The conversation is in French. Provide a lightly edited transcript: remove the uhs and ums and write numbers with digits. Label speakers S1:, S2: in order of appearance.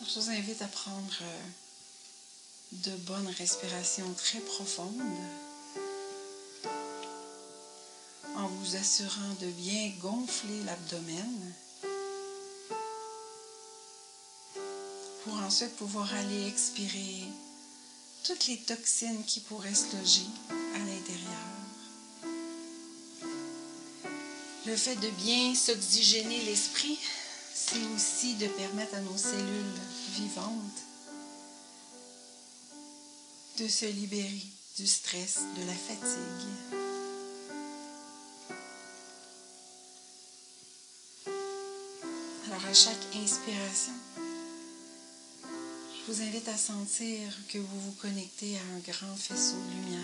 S1: je vous invite à prendre de bonnes respirations très profondes en vous assurant de bien gonfler l'abdomen pour ensuite pouvoir aller expirer toutes les toxines qui pourraient se loger à l'intérieur. Le fait de bien s'oxygéner l'esprit, c'est aussi de permettre à nos cellules vivantes de se libérer du stress, de la fatigue. Alors à chaque inspiration, je vous invite à sentir que vous vous connectez à un grand faisceau de lumière